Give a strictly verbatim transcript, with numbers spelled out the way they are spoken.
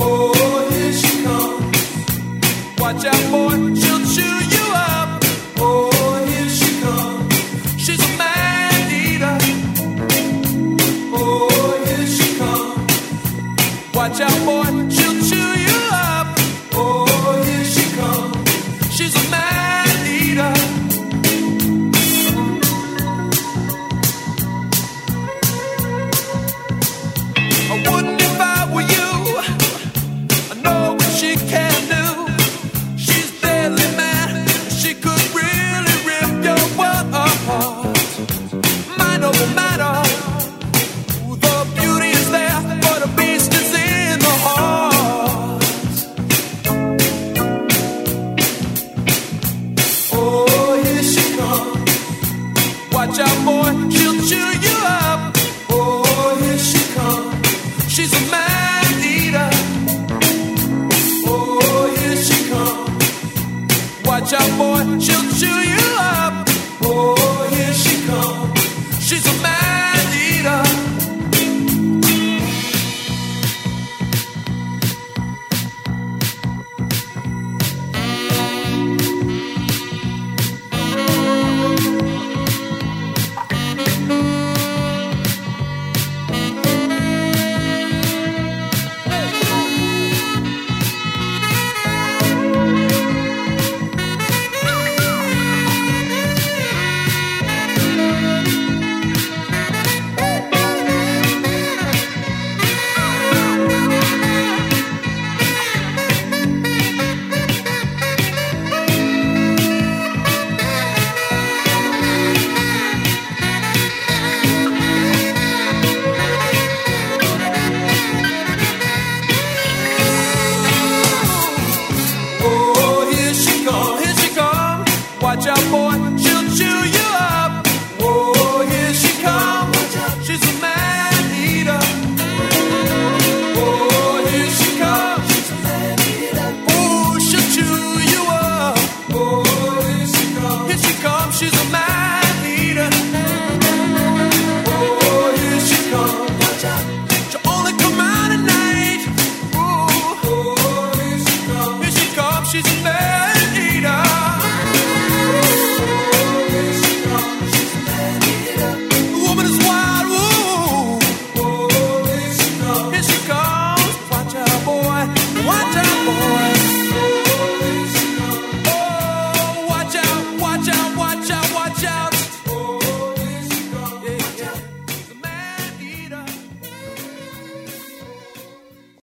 Oh, here she comes. Watch out, boy, she'll chew you up. Oh, here she comes. She's a man eater. Oh, here she comes. Watch out, boy, she'll chew you up. Oh, here she comes. She's a man eater. I wouldn't if I were you. I know what she can do. She's deadly mad. She could really rip your world apart. Mind over matter. The beauty is there, but the beast is in the heart. Oh, here she comes. Watch out, boy, she'll chew you up. Oh, here she comes. She's a man eater. Oh, here she comes. Watch out, boy, she'll chew you up. Oh, here she comes. She's a man eater. Oh, here she comes, here she comes. Watch out, boy.